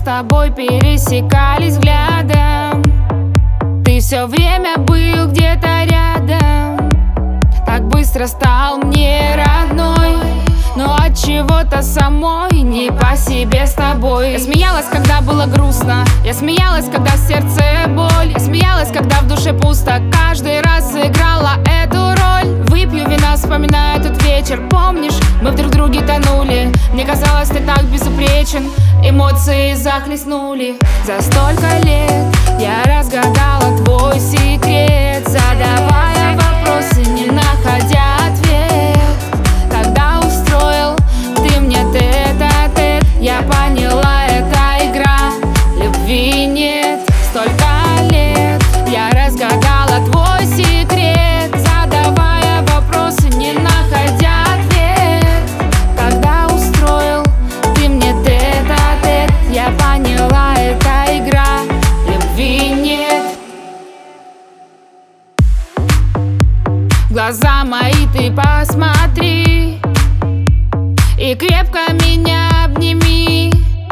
тобой пересекались взглядом. Ты все время был где-то рядом, так быстро стал мне родной. Но от чего-то самой не по себе с тобой. Я смеялась, когда было грустно, я смеялась, когда в сердце боль, я смеялась, когда в душе пусто. Каждый раз играла эту роль. Выпью вина, вспоминаю тот вечер. Помнишь, мы в друг друге тонули. Мне казалось, ты так безупречен. Эмоции захлестнули. За столько лет я разгадала твой секрет, задавая вопросы, не находя ответ. Когда устроил ты мне тет-а-тет, я поняла, это игра, любви нет. Столько лет я разгадала твой секрет, задавая вопросы, не находя ответ. Когда устроил ты мне тет-а-тет, я поняла, это игра, любви нет. В глаза мои ты посмотри и крепко меня обними.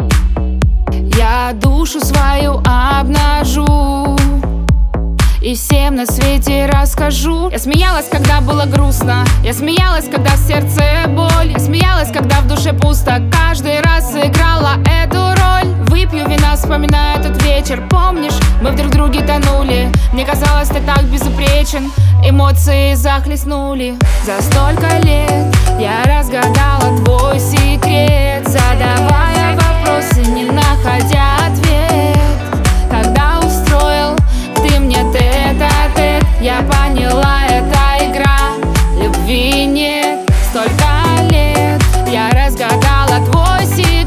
Я душу свою обнажу и всем на свете расскажу. Я смеялась, когда было грустно, я смеялась, когда в сердце боль, я смеялась, когда в душе пусто. Каждый раз играла эту роль. Выпью вина, вспоминаю тот вечер. Помнишь, мы в друг друге тонули. Мне казалось, ты так безупречен. Эмоции захлестнули. За столько лет я разгадала твой секрет, задавая вопросы, не находя ответ. Когда устроил ты мне тет-а-тет, я поняла, это игра, любви нет. Столько лет я разгадала твой секрет,